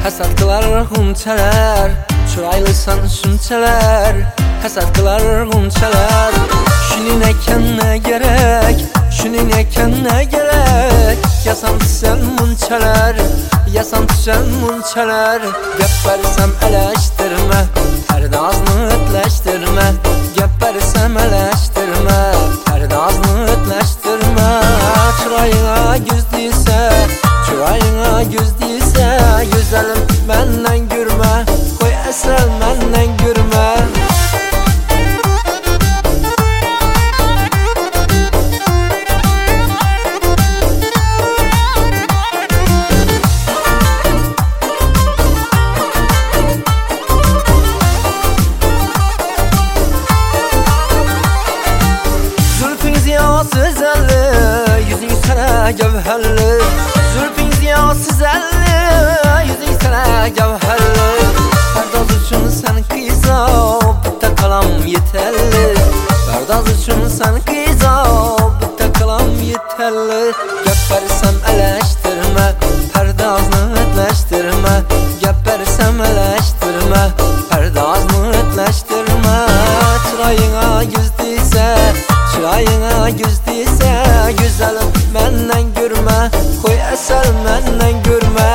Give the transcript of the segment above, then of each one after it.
Həsəd qılarğunçələr, çıraylısan şunçələr. Həsəd qılarğunçələr. Şunun əkən nə gərək, şunun əkən nə gərək. Yasan düşən munçələr, yasan düşən munçələr. Gəpərsəm ələşdirmə, pərdazını ötləşdirmə. Gəpərsəm ələşdirmə, pərdazını ötləşdirmə. Çırayına güzdiysə, çırayına güzdiysə, gözəlim məndən gürmə, qoy əsəl məndən gürmə. Zülfün ziyasız əlli, yüzün sənə gəvhəlli. Zülfün ziyasız əlli, yüzün sənə gəvhəlli. Pərdaz üçün sən qıza, bütə qalam yetəlli. Pərdaz üçün sən qıza, bütə qalam yetəlli. Gəpərsəm ələşdirmə, pərdazını ötləşdirmə. Gəpərsəm ələşdirmə, pərdazını ötləşdirmə. Çırayına güzdiysə, çırayına güzdiysə, gözəlim məndən gürmə, qoy əsəl məndən gürmə.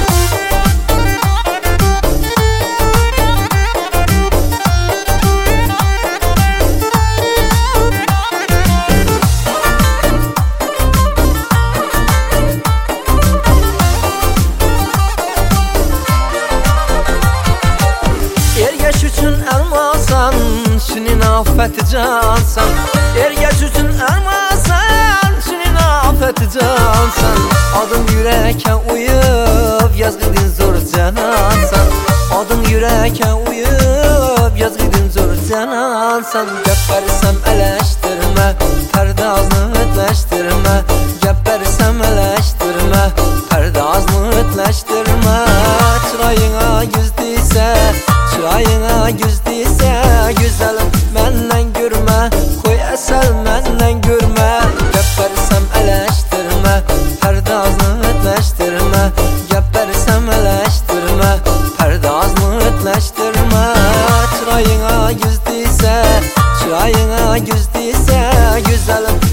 Ergəş üçün əlmasan, şinin afəti cansan. Ergəş üçün əlmasan, şinin afəti cansan. Adın yürəkə uyub, yazgıdın zor canansan. Adın yürəkə uyub, yazgıdın zor canansan. Gəpərsəm ələşdirmə, pərdazını ötləşdirmə. Gəpərsəm ələşdirmə, pərdazını ötləşdirmə. Çırayına güzdiysə, çırayına güzdiysə, gözəlim məndən gürmə, qoy əsəl məndən gürmə. Gəpərsəm ələşdirmə, pərdazını ötləşdirmə. Gəpərsəm ələşdirmə, pərdazını ötləşdirmə. Çırayına güzdiysə, çırayına güzdiysə, gözəlim